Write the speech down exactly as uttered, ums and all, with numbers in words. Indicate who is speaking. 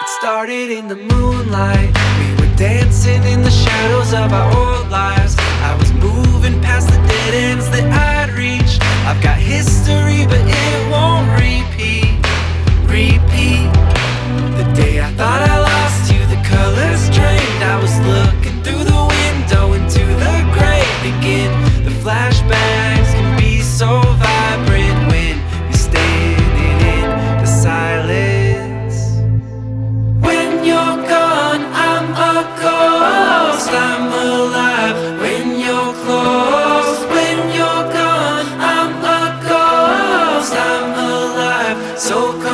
Speaker 1: Started in the moonlight, we were dancing in the shadows of our old lives. I was moving past the dead ends that I'd reached. I've got history, but it won't repeat, repeat. The day I thought I lost you, the colors drained. I was looking through the window into the grave, thinking the flashbacks can be so vibrant when you're standing in the silence. When you're gone, I'm a ghost. I'm alive when you're close. When you're gone, I'm a ghost. I'm alive, so close.